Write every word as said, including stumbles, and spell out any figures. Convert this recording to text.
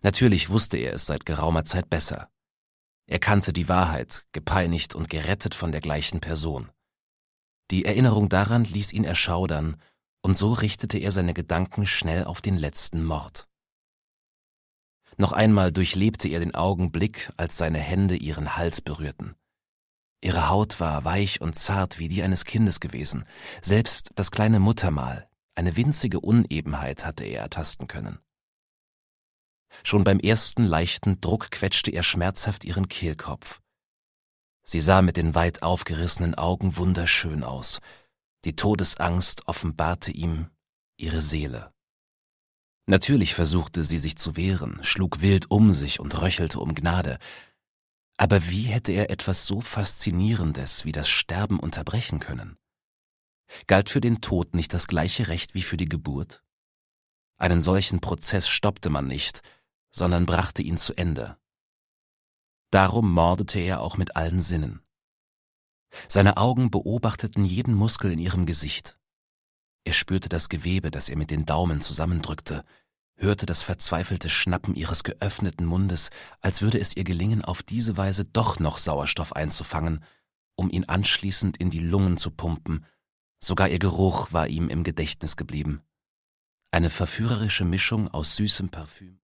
Natürlich wusste er es seit geraumer Zeit besser. Er kannte die Wahrheit, gepeinigt und gerettet von der gleichen Person. Die Erinnerung daran ließ ihn erschaudern, und so richtete er seine Gedanken schnell auf den letzten Mord. Noch einmal durchlebte er den Augenblick, als seine Hände ihren Hals berührten. Ihre Haut war weich und zart wie die eines Kindes gewesen. Selbst das kleine Muttermal, eine winzige Unebenheit, hatte er ertasten können. Schon beim ersten leichten Druck quetschte er schmerzhaft ihren Kehlkopf. Sie sah mit den weit aufgerissenen Augen wunderschön aus. Die Todesangst offenbarte ihm ihre Seele. Natürlich versuchte sie sich zu wehren, schlug wild um sich und röchelte um Gnade. Aber wie hätte er etwas so Faszinierendes wie das Sterben unterbrechen können? Galt für den Tod nicht das gleiche Recht wie für die Geburt? Einen solchen Prozess stoppte man nicht, sondern brachte ihn zu Ende. Darum mordete er auch mit allen Sinnen. Seine Augen beobachteten jeden Muskel in ihrem Gesicht. Er spürte das Gewebe, das er mit den Daumen zusammendrückte, hörte das verzweifelte Schnappen ihres geöffneten Mundes, als würde es ihr gelingen, auf diese Weise doch noch Sauerstoff einzufangen, um ihn anschließend in die Lungen zu pumpen. Sogar ihr Geruch war ihm im Gedächtnis geblieben. Eine verführerische Mischung aus süßem Parfüm